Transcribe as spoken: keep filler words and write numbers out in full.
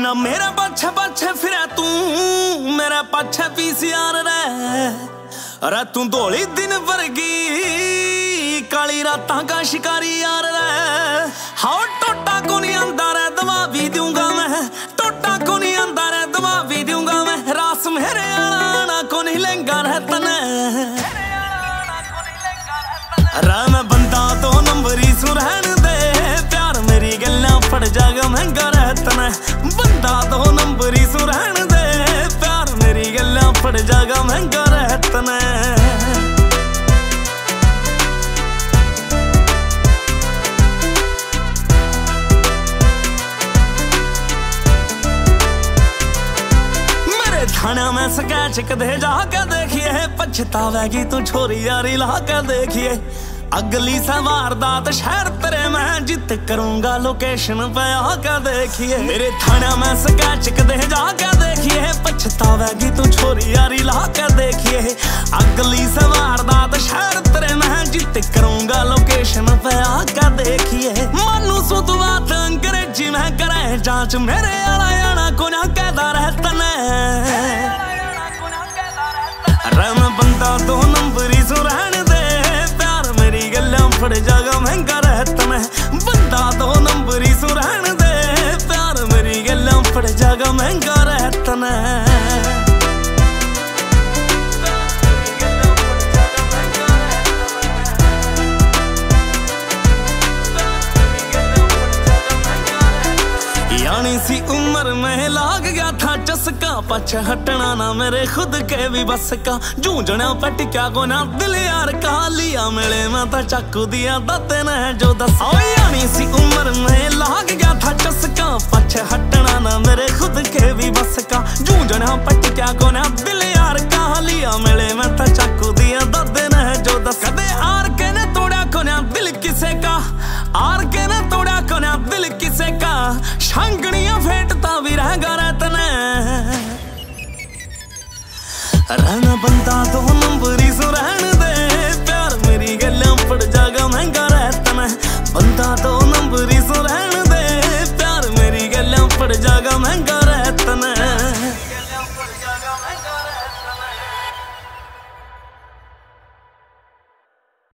ना मेरे पछे पछे फिरे तू मेरे पछे पीसीआर रे अरे तू धोली दिन वर्गी काली रातां का शिकारी यार रे। हाँ टोटा को नहीं आंदा रे दवा भी दूंगा मैं, टोटा को नहीं आंदा रे दवा भी दूंगा मैं। रास मेरे आना को नहीं लेंगा रे तने रे मैं बंदा दो नंबरी सुरहन दे प्यार मेरी गल्ला फड़ जागा महंगा रहतना। बंदा दो नंबरी सुरहन दे प्यार मेरी गल्ला फड़ जागा महंगा रहतना। मेरे थाना में स्केच कदे जाके देखिए पछतावेगी तू छोरी यारी ला के देखिए। अगली से वारदात शहर तेरे मैं जित करूंगा लोकेशन पे आके देखिए। मेरे थाना में स्केच कदे जाके देखिए पछतावेगी तू छोरी यारी ला के देखिए। अगली से वारदात शहर तेरे मैं जित करूंगा लोकेशन पे आके देखिए। मानू सु तू बात अंग्रेजी में करे जांच मेरे आला आना को ना कहता रहता ने रे मैं बंदा दो नंबरी सुरहन दे प्यार मेरी गल्ला फड़ जागा महंगा रहता मैं। बंदा दो नंबरी सुरहन दे प्यार मेरी गल्ला फड़ जागा महंगा रहता ना। यानी सी उम्र में लाग गया था चस्का पछ हटना ना मेरे खुद के भी बस का। जूझना पट क्या को ना दिल यार का लिया मेले में तो चाकू दिया दाते ने जो दस। यानी सी उम्र में लाग गया था चस्का पछ हटना ना मेरे खुद के भी बस का। जूझना पट क्या को ना दिल यार का लिया मेले में तो चाकू दिया दाते ने जो दस। कदे आर के ने तोड़ा को ना दिल किसे का, आर के ने तोड़ा को ना दिल किसे का। शांगड़ियां फेंटता भी रहेगा रहतने रहना बंदा दो नंबरी सुरहन दे प्यार मेरी गल्ला पड़ जागा महंगा रहता मैं। बंदा दो